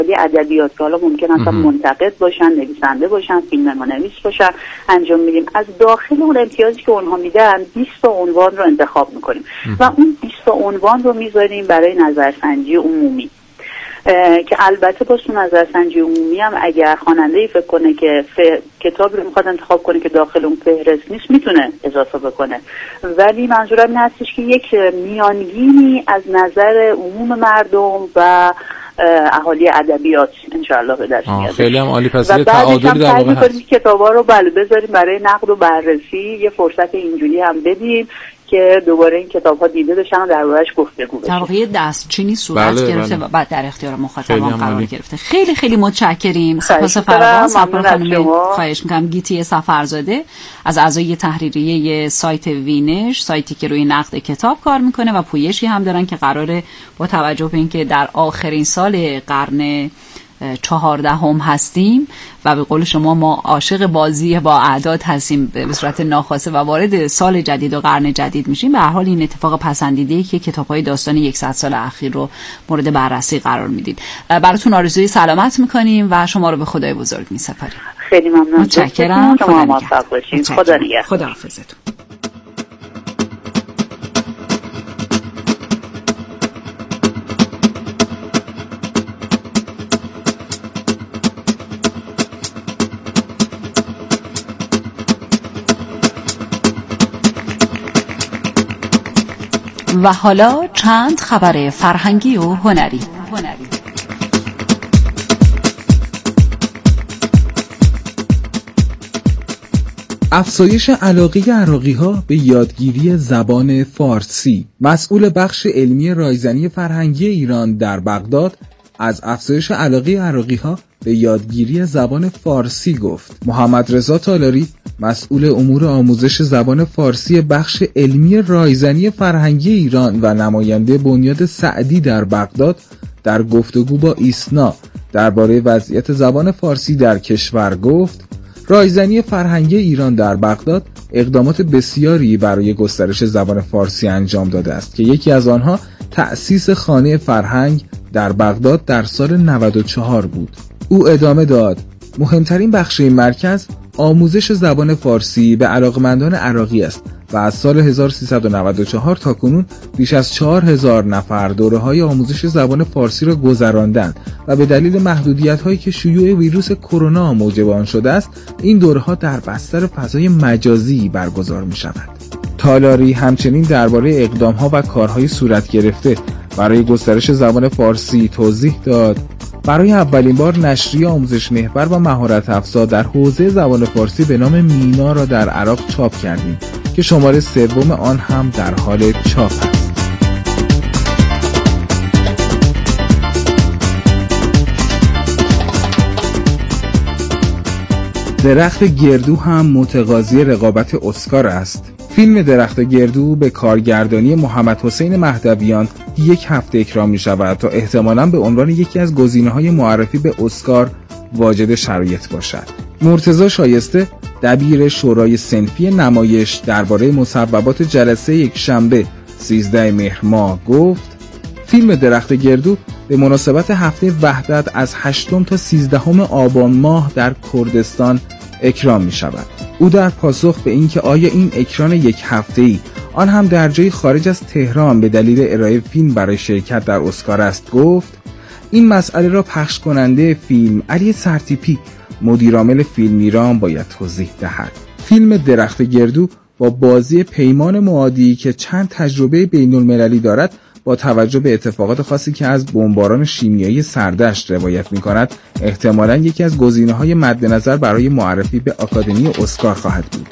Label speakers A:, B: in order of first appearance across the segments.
A: ادبیات که حالا ممکن است منتقد باشن، نویسنده باشن، فیلمنامه‌نویس باشن انجام میدیم. از داخل اون امتیازی که اونها میدن 20 تا عنوان رو انتخاب میکنیم و اون 20 تا عنوان رو میذاریم برای نظرسنجی عمومی که البته با اون نظرسنجی عمومی هم اگر خواننده‌ای فکر کنه که کتابی رو میخواد انتخاب کنه که داخل اون فهرست نیست میتونه اضافه بکنه، ولی منظورم این هستش که یک میانگینی از نظر عموم مردم و اهالی ادبیات انشاءالله به دست میاد.
B: خیلی هم عالی. پس
A: یه
B: تعادلی در واقع هست.
A: کتابا رو بذاریم برای نقد و بررسی، یه فرصت اینجوری هم بدیم که دوباره این کتاب‌ها دیده بشن و درباره‌اش گفتگو بشه.
C: در واقع دستچینی صورت گرفته و بعد در اختیار مخاطبان قرار گرفته. خیلی خیلی متشکریم. سپاس فرواز خانم. خواهش می‌کنم. گیتی سفرزاده از اعضای تحریریه سایت وینش، سایتی که روی نقد کتاب کار میکنه و پویشی هم دارن که قراره با توجه به اینکه در آخرین سال قرن 14 هستیم و به قول شما ما عاشق بازی با اعداد هستیم به صورت ناخواسته و وارد سال جدید و قرن جدید میشیم، به هر حال این اتفاق پسندیده‌ای که کتاب‌های داستان 100 سال اخیر رو مورد بررسی قرار میدید. براتون آرزوی سلامت میکنیم و شما رو به خدای بزرگ میسپاریم.
A: خیلی ممنون.
C: متشکرم.
A: شما موفق باشید. خدا نگهدار.
C: خداحافظتون. و حالا چند خبر فرهنگی و هنری.
D: افزایش علاقه عراقی‌ها به یادگیری زبان فارسی. مسئول بخش علمی رایزنی فرهنگی ایران در بغداد از افزایش علاقه عراقی‌ها به یادگیری زبان فارسی گفت. محمد رضا تالاری مسئول امور آموزش زبان فارسی بخش علمی رایزنی فرهنگی ایران و نماینده بنیاد سعدی در بغداد در گفتگو با ایسنا درباره وضعیت زبان فارسی در کشور گفت: رایزنی فرهنگی ایران در بغداد اقدامات بسیاری برای گسترش زبان فارسی انجام داده است که یکی از آنها تأسیس خانه فرهنگ در بغداد در سال 94 بود. او ادامه داد: مهمترین بخش این مرکز آموزش زبان فارسی به علاقمندان عراقی است و از سال 1394 تا کنون بیش از 4000 نفر دوره‌های آموزش زبان فارسی را گذراندند و به دلیل محدودیت‌هایی که شیوع ویروس کرونا موجب آن شده است، این دوره‌ها در بستر فضای مجازی برگزار می‌شود. تالاری همچنین درباره اقدام‌ها و کارهای صورت گرفته برای گسترش زبان فارسی توضیح داد: برای اولین بار نشریه آموزش محور و مهارت افزا در حوزه زبان فارسی به نام مینا را در عراق چاپ کردیم که شماره 3 آن هم در حال چاپ است. درخت گردو هم متقاضی رقابت اسکار است. فیلم درخت گردو به کارگردانی محمد حسین مهدویان 1 هفته اکرام می شود تا احتمالاً به عنوان یکی از گزینه‌های معرفی به اسکار واجد شرایط باشد. مرتضی شایسته دبیر شورای صنفی نمایش درباره مصوبات جلسه یکشنبه 13 مهر ماه گفت: فیلم درخت گردو به مناسبت هفته وحدت از 8 تا 13 آبان ماه در کردستان اکرام می شود. او در پاسخ به اینکه آیا این اکران 1 هفته‌ای آن هم در جای خارج از تهران به دلیل ارائه فیلم برای شرکت در اسکار است گفت: این مسئله را پخش کننده فیلم علی سرتیپی مدیرعامل فیلم ایران باید توضیح دهد. فیلم درخت گردو با بازی پیمان معادی که چند تجربه بین‌المللی دارد با توجه به اتفاقات خاصی که از بمباران شیمیایی سردشت روایت می‌کند احتمالاً یکی از گزینه‌های مد نظر برای معرفی به آکادمی اسکار خواهد بود.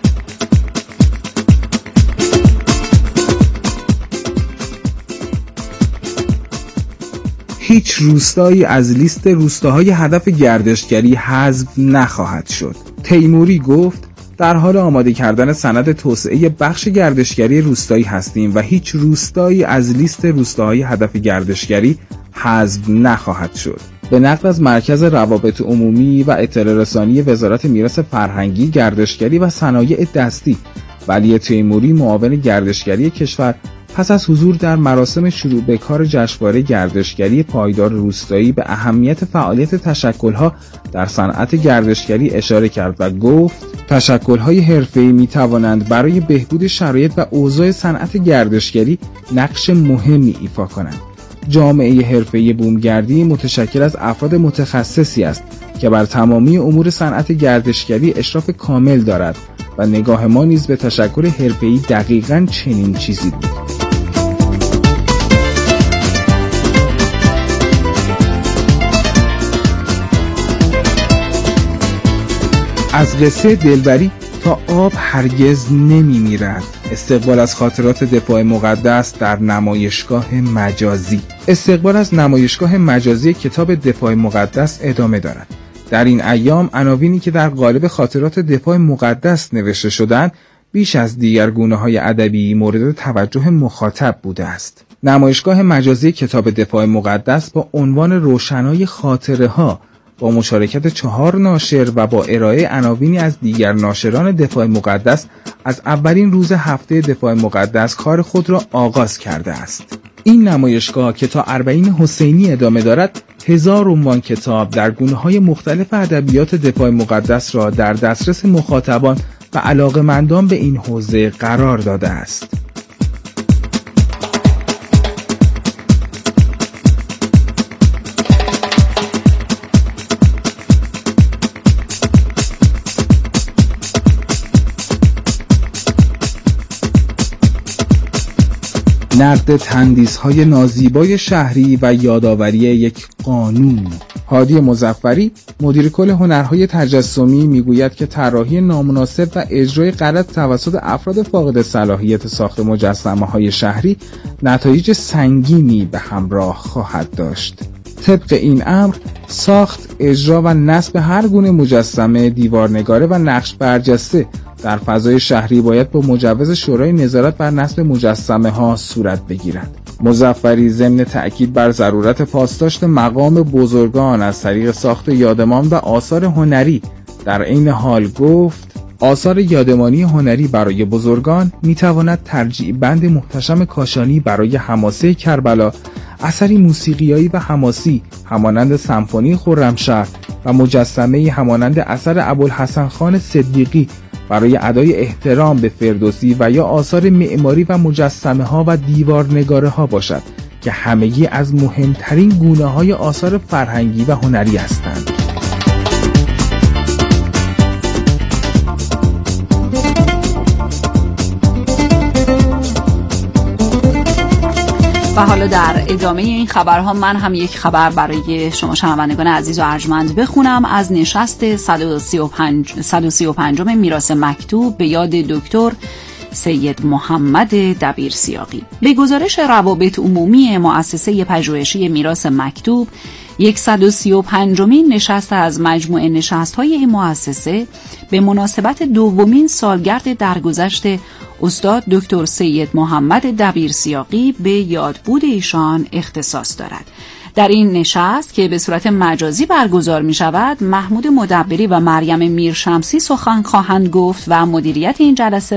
D: هیچ روستایی از لیست روستاهای هدف گردشگری حذف نخواهد شد. تیموری گفت: در حال آماده کردن سند توسعه بخش گردشگری روستایی هستیم و هیچ روستایی از لیست روستاهای هدف گردشگری حذف نخواهد شد. به نقل از مرکز روابط عمومی و اطلاع رسانی وزارت میراث فرهنگی، گردشگری و صنایع دستی، ولی تیموری معاون گردشگری کشور پس از حضور در مراسم شروع به کار جشنواره گردشگری پایدار روستایی به اهمیت فعالیت تشکل‌ها در صنعت گردشگری اشاره کرد و گفت تشکل‌های حرفه‌ای می‌توانند برای بهبود شرایط و اوضاع صنعت گردشگری نقش مهمی ایفا کنند. جامعه حرفه‌ای بومگردی متشکل از افراد متخصصی است که بر تمامی امور صنعت گردشگری اشراف کامل دارد و نگاه ما نیز به تشکل حرفه‌ای دقیقاً چنین چیزی بود. از قصه دلبری تا آب هرگز نمی میرد. استقبال از خاطرات دفاع مقدس در نمایشگاه مجازی. استقبال از نمایشگاه مجازی کتاب دفاع مقدس ادامه دارد. در این ایام عناوینی که در قالب خاطرات دفاع مقدس نوشته شدند بیش از دیگر گونه‌های ادبی مورد توجه مخاطب بوده است. نمایشگاه مجازی کتاب دفاع مقدس با عنوان روشنای خاطره‌ها با مشارکت 4 ناشر و با ارائه عناوینی از دیگر ناشران دفاع مقدس از اولین روز هفته دفاع مقدس کار خود را آغاز کرده است. این نمایشگاه که تا 40 حسینی ادامه دارد 1000 عنوان کتاب در گونه‌های مختلف ادبیات دفاع مقدس را در دسترس مخاطبان و علاقه‌مندان به این حوزه قرار داده است. نقد تندیس‌های نازیبای شهری و یادآوری یک قانون. هادی مظفری مدیر کل هنرهای تجسمی میگوید که طراحی نامناسب و اجرای غلط توسط افراد فاقد صلاحیت ساخت مجسمه‌های شهری نتایج سنگینی به همراه خواهد داشت. طبق این امر ساخت، اجرا و نصب هر گونه مجسمه، دیوارنگاره و نقش برجسته در فضای شهری باید با مجوز شورای نظارت بر نصب مجسمه ها صورت بگیرد. مظفری ضمن تأکید بر ضرورت پاسداشت مقام بزرگان از طریق ساخت یادمان و آثار هنری در عین حال گفت آثار یادمانی هنری برای بزرگان میتواند ترجیع بند محتشم کاشانی برای حماسه کربلا، اثری موسیقیایی و حماسی همانند سمفونی خرمشهر و مجسمه‌ای همانند اثر ابوالحسن خان صدیقی برای ادای احترام به فردوسی و یا آثار معماری و مجسمه ها و دیوارنگاره ها باشد که همگی از مهمترین گونه های آثار فرهنگی و هنری هستند.
C: و حالا در ادامه این خبرها من هم یک خبر برای شما شنوندگان عزیز و ارجمند بخونم از نشست 135 میراث مکتوب به یاد دکتر سید محمد دبیرسیاقی. به گزارش روابط عمومی مؤسسه پژوهشی میراث مکتوب 135مین نشست از مجموعه نشست‌های این مؤسسه به مناسبت دومین سالگرد درگذشت استاد دکتر سید محمد دبیرسیاقی به یادبود ایشان اختصاص دارد. در این نشست که به صورت مجازی برگزار می شود، محمود مدبری و مریم میرشمسی سخن خواهند گفت و مدیریت این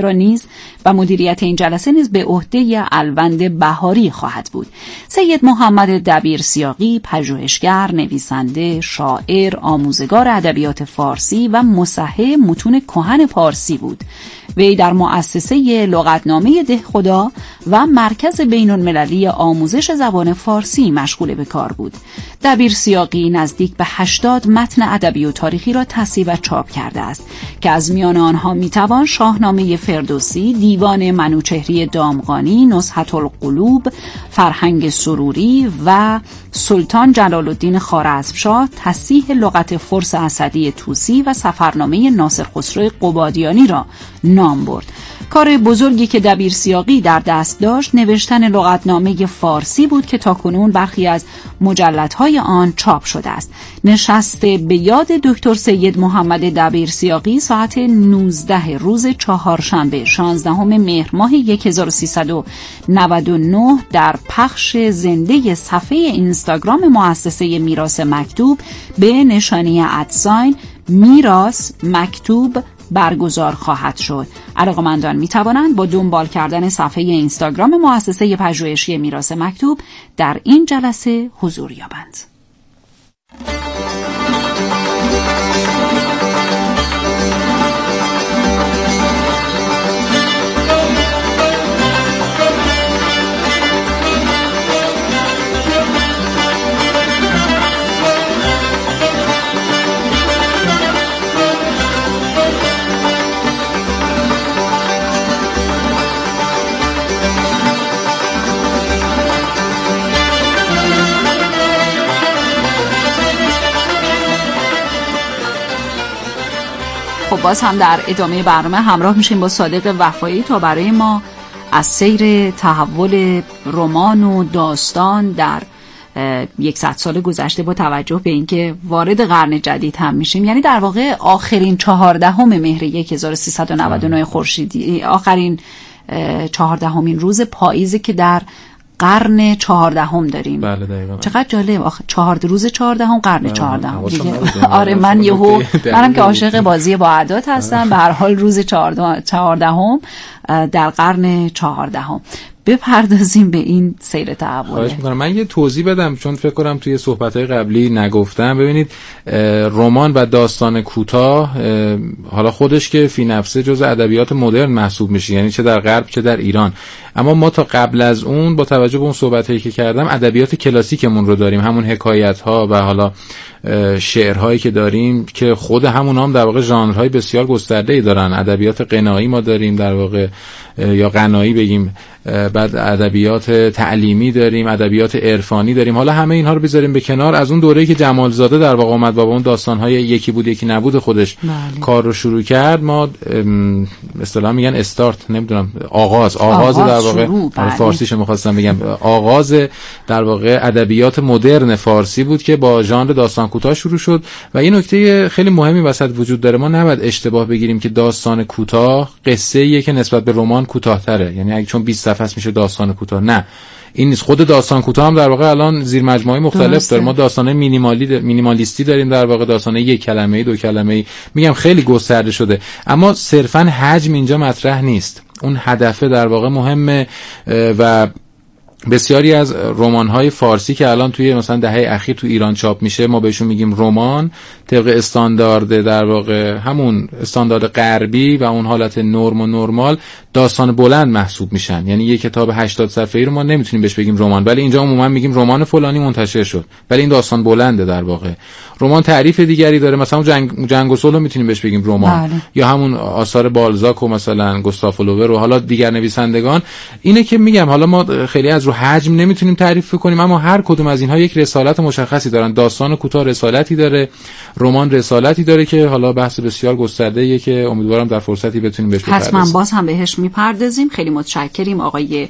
C: جلسه نیز به عهده الوند بهاری خواهد بود. سید محمد دبیرسیاقی پژوهشگر، نویسنده، شاعر، آموزگار ادبیات فارسی و مصحح متون کهن پارسی بود. وی در مؤسسه لغتنامه دهخدا و مرکز بین‌المللی آموزش زبان فارسی مشغول به کار بود. دبیرسیاقی نزدیک به 80 متن ادبی و تاریخی را تصحیح و چاپ کرده است که از میان آنها میتوان شاهنامه فردوسی، دیوان منوچهری دامغانی، نزهة القلوب، فرهنگ سروری و سلطان جلال الدین خوارزمشاه، تصحیح لغت فرس اسدی طوسی و سفرنامه ناصر خسرو قبادیانی را نام برد. کار بزرگی که دبیرسیاقی در دست داشت نوشتن لغتنامه فارسی بود که تاکنون برخی از مجلدهای آن چاپ شده است. نشست به یاد دکتر سید محمد دبیرسیاقی ساعت 19 روز چهارشنبه 16 مهر ماه 1399 در پخش زنده صفحه اینستاگرام مؤسسه میراث مکتوب به نشانی @ میراث مکتوب برگزار خواهد شد. علاقه‌مندان می‌توانند با دنبال کردن صفحه اینستاگرام مؤسسه پژوهشی میراث مکتوب در این جلسه حضور یابند. خب باز هم در ادامه برنامه همراه میشیم با صادق وفایی تا برای ما از سیر تحول رمان و داستان در 100 سال گذشته با توجه به اینکه وارد قرن جدید هم میشیم، یعنی در واقع آخرین 14 مهر 1399 خورشیدی، آخرین 14مین روز پاییزی که در قرن 14 داریم.
B: بله دقیقاً.
C: چقدر جالب، روز 14 قرن 14 دیگه. آره من منم که عاشق بازی با اعداد هستم، به هر حال روز 14 در قرن 14. بپردازیم به این سیر تحول.
B: خواهش میکنم. من یه توضیح بدم چون فکر کنم توی صحبت‌های قبلی نگفتم. ببینید رمان و داستان کوتاه حالا خودش که فی نفسه جزء ادبیات مدرن محسوب میشه، یعنی چه در غرب چه در ایران، اما ما تا قبل از اون با توجه به اون صحبتایی که کردم ادبیات کلاسیکمون رو داریم، همون حکایت‌ها و حالا شعرهایی که داریم که خود همون هم در واقع ژانرهای بسیار گسترده‌ای دارن. ادبیات غنایی ما داریم در واقع، یا غنایی بگیم، بعد ادبیات تعلیمی داریم، ادبیات عرفانی داریم. حالا همه اینها رو بذاریم به کنار، از اون دوره‌ای که جمالزاده در واقع اومد با اون داستان‌های یکی بود یکی نبود خودش کار رو شروع کرد، ما اصطلاحاً میگن استارت، نمیدونم، آغاز در واقع فارسیش می‌خواستم بگم، آغاز در واقع ادبیات مدرن فارسی بود که با ژانر داستان کوتاه شروع شد. و این نکته خیلی مهمی وسط وجود داره، ما نباید اشتباه بگیریم که داستان کوتاه قصه‌ایه که نسبت به رمان کوتاه‌تره، یعنی اگه چون 20 صفحه میشه داستان کوتاه، نه این نیست. خود داستان کوتاه هم در واقع الان زیر مجموعه مختلف داره. ما داستانه مینیمالیستی داریم در واقع، داستانه یک کلمه‌ای دو کلمه‌ای، میگم خیلی گسترده شده، اما صرفاً حجم اینجا مطرح نیست، اون هدفه در واقع مهمه. و بسیاری از رمان‌های فارسی که الان توی مثلا دهه اخیر تو ایران چاپ میشه، ما بهشون میگیم رمان، طبق استاندارد در واقع همون استاندارد غربی و اون حالت نرم و نرمال داستان بلند محسوب میشن. یعنی یک کتاب 80 صفحه‌ای رو ما نمیتونیم بهش بگیم رمان، ولی اینجا عموما میگیم رمان فلانی منتشر شد، ولی این داستان بلنده در واقع. رمان تعریف دیگری داره، مثلا جنگ و صلح رو میتونیم بهش بگیم رمان، یا همون آثار بالزاک و مثلا گوستاو فلوبر و حالا دیگر نویسندگان. اینه که میگم حالا ما خیلی از رو حجم نمیتونیم تعریف کنیم، اما هر کدوم از اینها یک رسالت مشخصی دارن. داستان کوتاه رسالتی داره، رمان رسالتی داره که حالا بحث بسیار گسترده‌ایه که امیدوارم در فرصتی بتونیم بهش بپردازیم.
C: حتما باز هم بهش میپردازیم. خیلی متشکریم آقای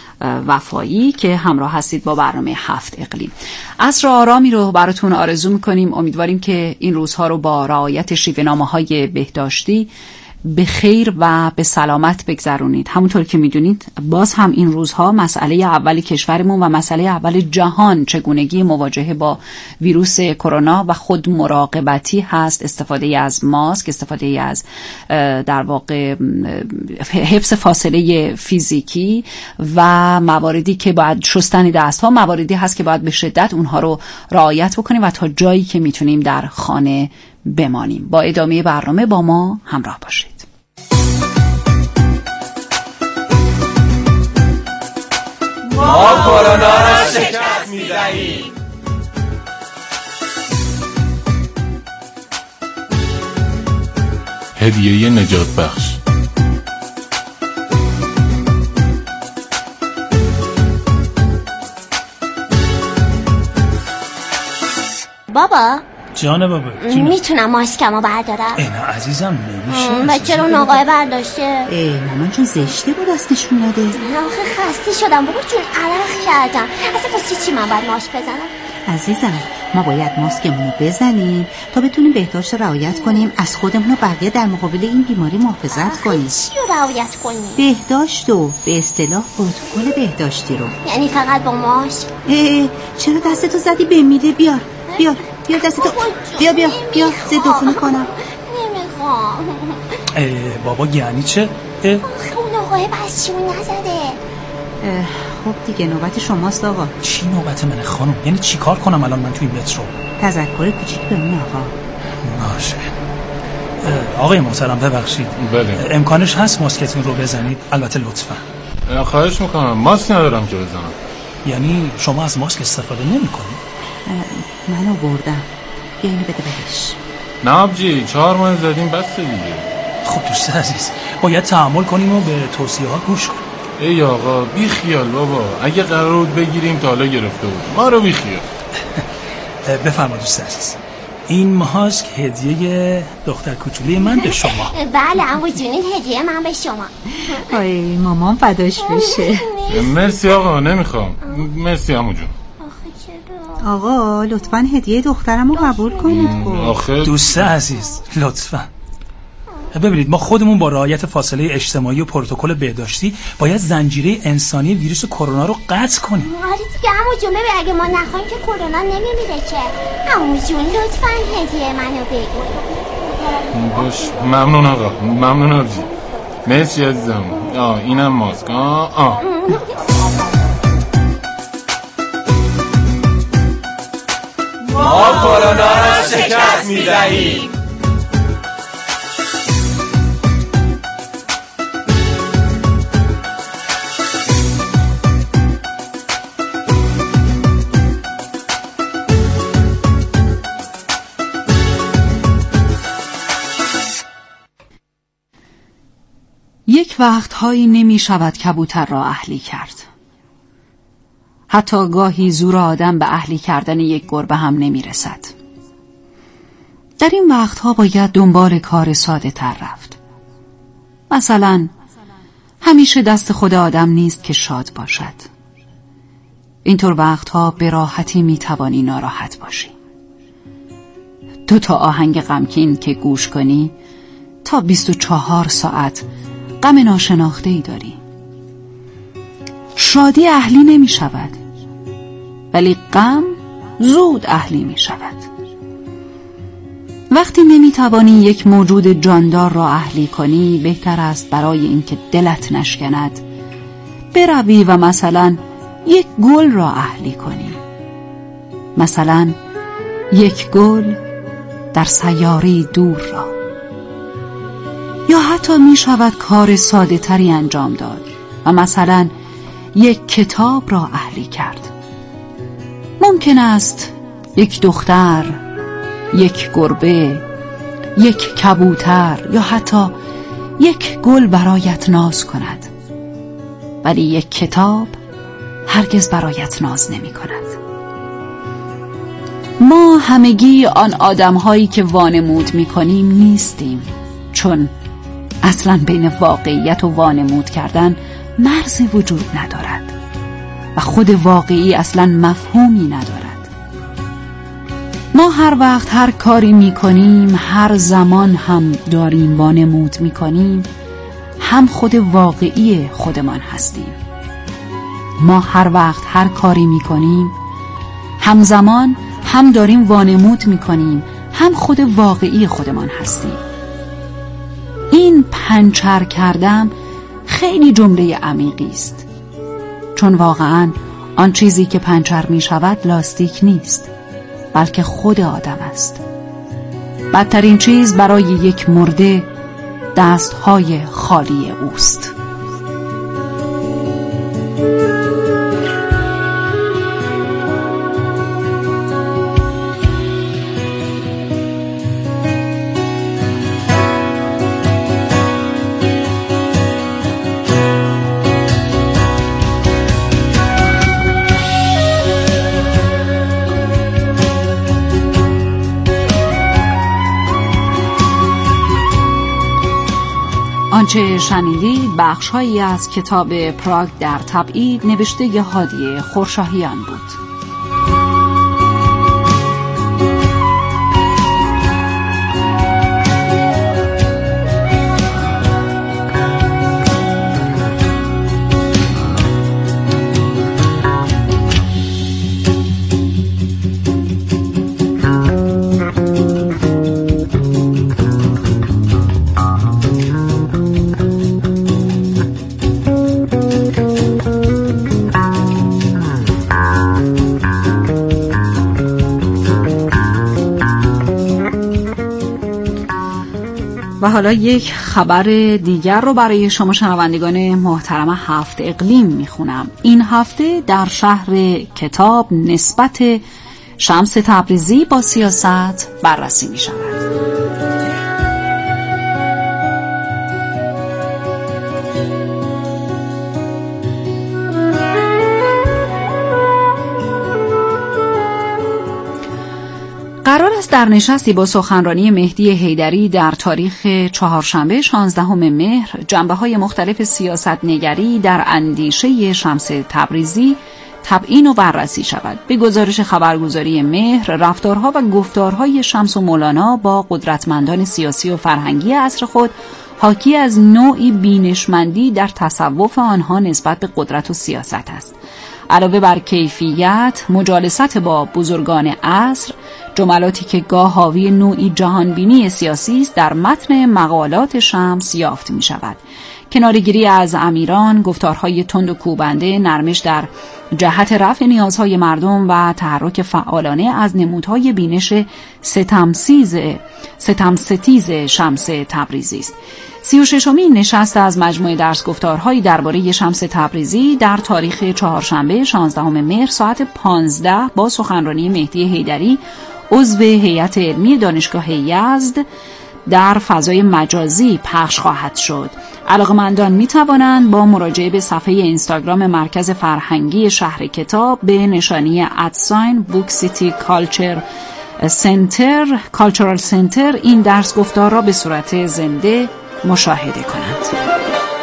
C: وفایی که همراه هستید با برنامه 7 اقلیم. عصر آرامی رو براتون آرزو میکنیم. امیدواریم که این روزها رو با رعایت شیوه‌نامه‌های بهداشتی به خیر و به سلامت بگذرونید. همونطور که میدونید باز هم این روزها مسئله اول کشورمون و مسئله اول جهان چگونگی مواجهه با ویروس کرونا و خود مراقبتی هست. استفاده از ماسک، استفاده از در واقع حفظ فاصله فیزیکی و مواردی که باید شستن دست‌ها، مواردی هست که باید به شدت اونها رو رعایت بکنیم و تا جایی که میتونیم در خانه بمانیم. با ادامه برنامه با ما همراه باشید.
E: ما کرونا را شکست می‌دهیم.
F: هدیه نجات بخش.
G: بابا
H: جان بابا
G: میتونم ماسکمو بردارم؟
H: نه عزیزم نمیشه.
G: بچه رو ناقای برداشته.
I: مامان چون زشته بود دستش نده.
G: آخه خسته شدم بابا جون، عرق کردم. اصلا واسه چی من باید ماسک بزنم؟
I: عزیزم ما باید ماسکمون رو بزنیم تا بتونیم بهداشت رعایت کنیم، از خودمون و بقیه در مقابل این بیماری محافظت کنیم.
G: چی رو رعایت کنیم؟
I: بهداشت و به اصطلاح پروتکل بهداشتی رو.
G: یعنی فقط با ماسک؟
I: چرا دستتو زدی به میله؟ بیار دستتو، بیا ضد عفونی کنم.
G: نمیخوام.
H: بابا یعنی چه؟
G: اون آقای بس چیون نزده.
I: خب دیگه نوبت شماست آقا.
H: چی نوبت منه خانم؟ یعنی چی کار کنم الان من توی این مترو؟
I: تذکر کوچیک به اون آقا.
H: باشه. آقای محترم ببخشید.
B: بله.
H: امکانش هست ماسکتون رو بزنید؟ البته لطفا.
B: خواهش میکنم. ماسک ندارم که بزنم.
H: یعنی شما از ماسک استفاده نمی‌کنید؟
I: منو بردم. اینو بده بهش.
B: نه آبجی 4 ماه زدیم بس دیگه.
H: خب دوست عزیز باید تحمل کنیم و به توصیه ها گوش کنیم.
B: ای آقا بی خیال بابا، اگه قرار بود بگیریم تا حالا گرفته بود. ما رو بی خیال.
H: بفرما دوست عزیز. این ماسک هدیه دختر کوچولی من به شما.
G: بله عمو جون هدیه من به شما.
I: آی مامان فداش بشه.
B: مرسی آقا نمیخوام. مرسی عمو جون.
I: آقا لطفاً هدیه دخترمو قبول کنید.
B: آخه
H: دوست عزیز لطفاً ببینید ما خودمون با رعایت فاصله اجتماعی و پروتکل بهداشتی باید زنجیره انسانی ویروس کرونا رو قطع کنیم.
G: آره دیگه عمو جون ببین اگه ما نخوایم که کرونا نمیمیره که. عمو جون لطفاً هدیه منو بگو.
B: باش ممنون آقا. ممنون آبجی. مرسی عزیزم. اینم ماسک.
E: ما کرونا را شکست می‌دهیم.
C: یک وقتهایی نمی شود کبوتر را اهلی کرد. حتی گاهی زور آدم به اهلی کردن یک گربه هم نمی رسد. در این وقتها باید دنبال کار ساده تر رفت. مثلا همیشه دست خود آدم نیست که شاد باشد. اینطور وقتها به راحتی می توانی ناراحت باشی. 2 آهنگ غمگین که گوش کنی تا 24 ساعت غم ناشناخته‌ای داری. شادی اهلی نمی شود ولی غم زود اهلی می شود. وقتی نمی توانی یک موجود جاندار را اهلی کنی بهتر است برای اینکه دلت نشکند بروی و مثلا یک گل را اهلی کنی. مثلا یک گل در سیاره دور را. یا حتی می شود کار ساده تری انجام داد و مثلا یک کتاب را اهلی کرد. ممکن است یک دختر، یک گربه، یک کبوتر یا حتی یک گل برایت ناز کند، ولی یک کتاب هرگز برایت ناز نمی کند. ما همگی آن آدم‌هایی که وانمود می‌کنیم نیستیم، چون اصلاً بین واقعیت و وانمود کردن مرزی وجود ندارد و خود واقعی اصلاً مفهومی ندارد. ما هر وقت هر کاری می‌کنیم، هر زمان هم داریم وانمود می‌کنیم، هم خود واقعی خودمان هستیم. ما هر وقت هر کاری می‌کنیم، همزمان هم داریم وانمود می‌کنیم، هم خود واقعی خودمان هستیم. این پنچر کردم خیلی جمله عمیقی است، چون واقعاً آن چیزی که پنچر می شود لاستیک نیست، بلکه خود آدم است. بدترین چیز برای یک مرده دستهای خالی اوست. آنچه شنیدید بخش‌هایی از کتاب پراگ در تبعید نوشته هادی خورشاهیان بود. و حالا یک خبر دیگر رو برای شما شنوندگان محترم هفت اقلیم میخونم. این هفته در شهر کتاب نسبت شمس تبریزی با سیاست بررسی میشود. قرار است در نشستی با سخنرانی مهدی حیدری در تاریخ چهارشنبه 16 مهر جنبه‌های مختلف سیاست‌نگری در اندیشه شمس تبریزی تبیین و بررسی شود. به گزارش خبرگزاری مهر، رفتارها و گفتارهای شمس و مولانا با قدرتمندان سیاسی و فرهنگی عصر خود حاکی از نوعی بینشمندی در تصوف آنها نسبت به قدرت و سیاست است. علاوه بر کیفیت، مجالست با بزرگان عصر، جملاتی که گاه حاوی نوعی جهانبینی سیاسی است، در متن مقالات شمس یافت می شود. کناره‌گیری از امیران، گفتارهای تند و کوبنده، نرمش در جهت رفع نیازهای مردم و تحرک فعالانه از نمودهای بینش ستمستیز شمس تبریزی است. 36مین نشست از مجموعه درس گفتارهایی درباره شمس تبریزی در تاریخ چهارشنبه 16 مهر ساعت 15 با سخنرانی مهدی حیدری عضو هیئت علمی دانشگاه یزد در فضای مجازی پخش خواهد شد. علاقه‌مندان می توانند با مراجعه به صفحه اینستاگرام مرکز فرهنگی شهر کتاب به نشانی @BookCityCultural Center این درس گفتار را به صورت زنده مشاهده کنند.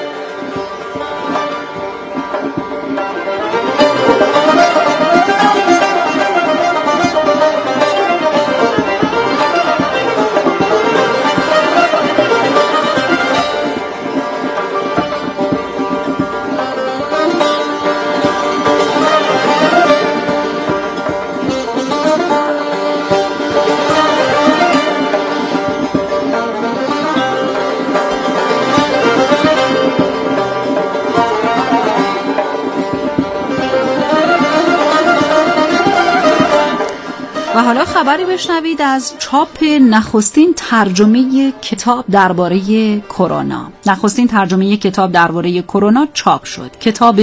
C: و حالا خبری بشنوید از چاپ نخستین ترجمه کتاب درباره کرونا. نخستین ترجمه کتاب درباره کرونا چاپ شد. کتاب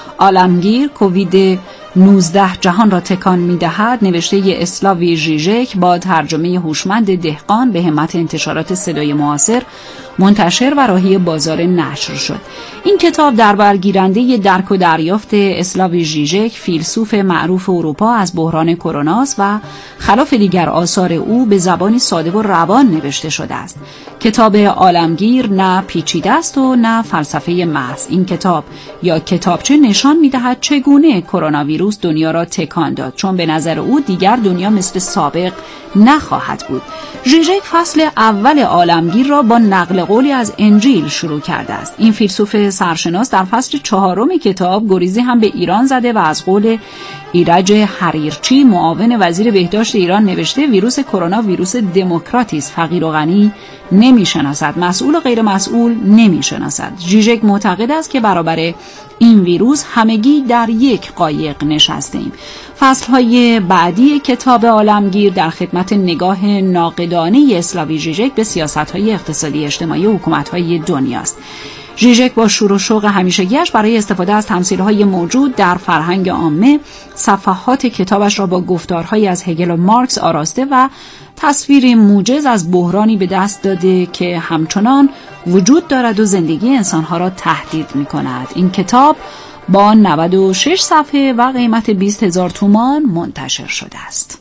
C: عالمگیر کووید 19 جهان را تکان می‌دهد نوشته اسلاوی ژیژک با ترجمه هوشمند دهقان به همت انتشارات صدای معاصر منتشر و راهی بازار نشر شد. این کتاب در برگیرنده درک و دریافت اسلاوی ژیژک، فیلسوف معروف اروپا، از بحران کرونا است و خلاف دیگر آثار او به زبانی ساده و روان نوشته شده است. کتاب عالمگیر نه پیچیده است و نه فلسفه محض. این کتاب یا کتابچه نشان می‌دهد چگونه کرونا ویروس دنیا را تکان داد، چون به نظر او دیگر دنیا مثل سابق نخواهد بود. ژیژک فصل اول عالمگیر را با نقل قولی از انجیل شروع کرده است. این فیلسوف سرشناس در فصل 4 کتاب گریزی هم به ایران زده و از قول ایرج حریرچی معاون وزیر بهداشت ایران نوشته ویروس کرونا ویروس دموکراتی است، فقیر و غنی نمی‌شناسد، مسئول و غیر مسئول نمی‌شناسد. ژیژک معتقد است که برابر این ویروس همگی در یک قایق نشستیم. فصل‌های بعدی کتاب عالمگیر در خدمت نگاه ناقدانه اسلاوی ژیژک به سیاست‌های اقتصادی اجتماعی و حکومت‌های دنیاست. ژیژک با شور و شوق همیشگی‌اش برای استفاده از تمثیل‌های موجود در فرهنگ عامه صفحات کتابش را با گفتارهایی از هگل و مارکس آراسته و تصویری موجز از بحرانی به دست داده که همچنان وجود دارد و زندگی انسانها را تهدید می‌کند. این کتاب با 96 صفحه و قیمت 20,000 تومان منتشر شده است.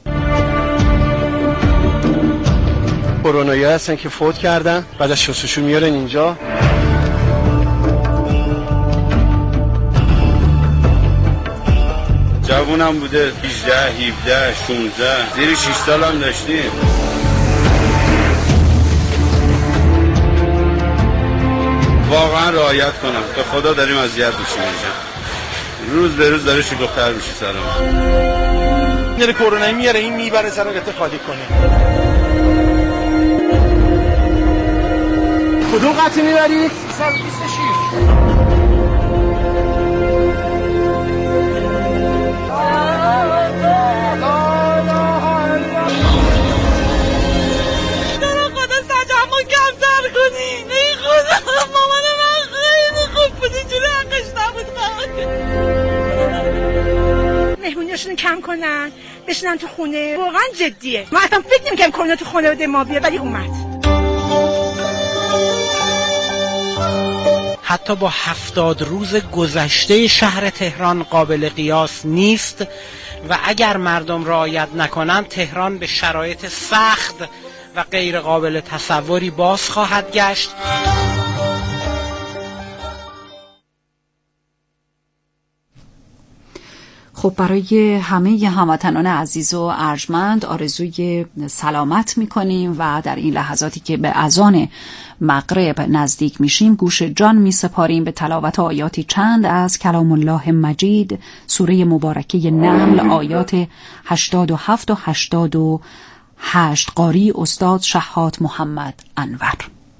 J: کرونایی هستن که فوت کردن، بعد از شستشو میارن اینجا.
K: جوونم بوده 18 17 16 زیر 6 سال هم داشتیم. واقعا رعایت کنم تا خدا داریم اذیت میشیم اینجا، روز به روز داره شلوغ‌تر میشه سرم.
J: میره کرونایی میاره این میبره سر قطعه خالی کنه. کدوم قطعه میبری؟ 326.
L: خدا سجمون کمتر کن. بشنن تو خونه. واقعا جدیه. ما اصلا فکر نمی‌کردیم کرونا تو خانواده ما بیاد ولی اومد.
M: حتی با 70 روز گذشته شهر تهران قابل قیاس نیست و اگر مردم رعایت نکنند تهران به شرایط سخت و غیر قابل تصوری باز خواهد گشت.
C: خب برای همه هموطنان عزیز و ارجمند آرزوی سلامت میکنیم و در این لحظاتی که به اذان مغرب نزدیک میشیم گوش جان میسپاریم به تلاوت آیاتی چند از کلام الله مجید، سوره مبارکه نمل، آیات 87 و 88. قاری استاد شحات محمد انور.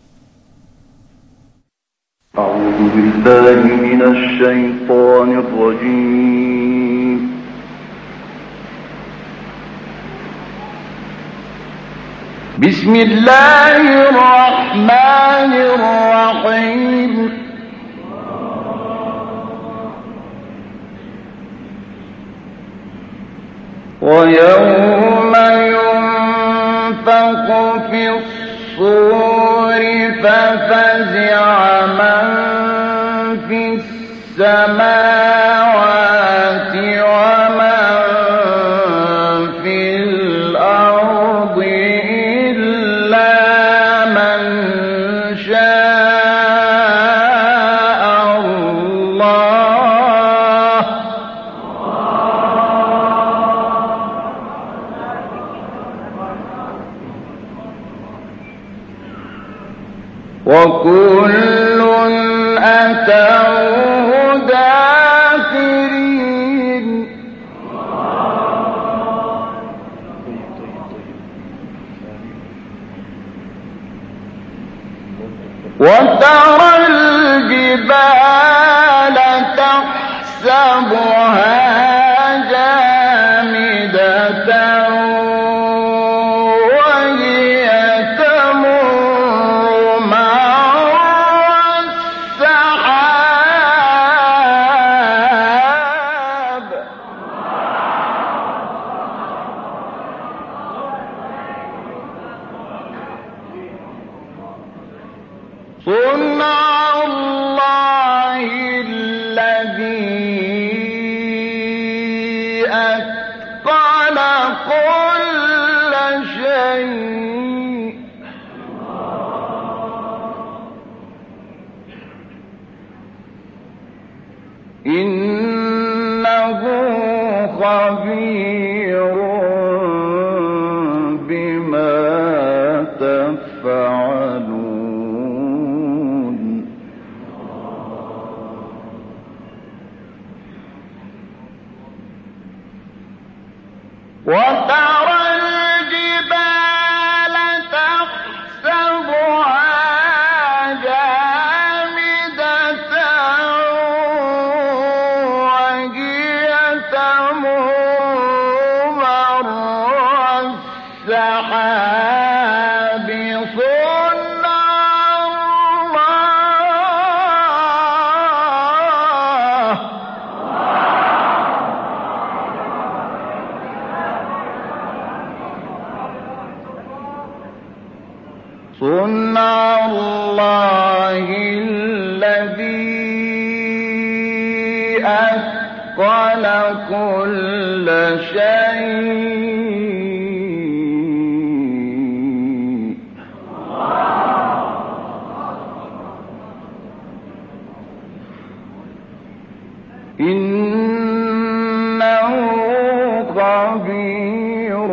N: اعوذ بالله من الشیطان الرجیم. بسم الله الرحمن الرحیم. ويوم ينفخ في الصور ففزع من في السماوات ومن في الأرض إلا من شاء الله. وكل أتوه داخرين. وترى الجبال تحسبها جامدة وهي تمر مر السحاب. صنع الله الذي أتقن كل شيء. إنه خبير بما تفعلون. وترى الجبال تحسبها جامدة وهي تمر مر السحاب. صنع الله الذي أتقن كل شيء. إنه خبير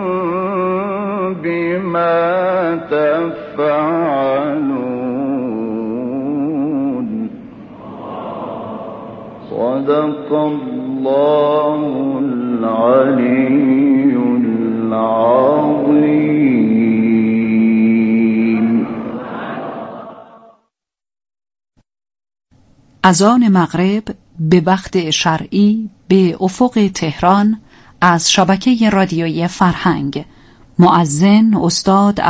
N: بما تفعلون. صدق الله العلي العظيم.
C: اذان مغرب به وقت شرعی به افق تهران از شبکه رادیویی فرهنگ. مؤذن استاد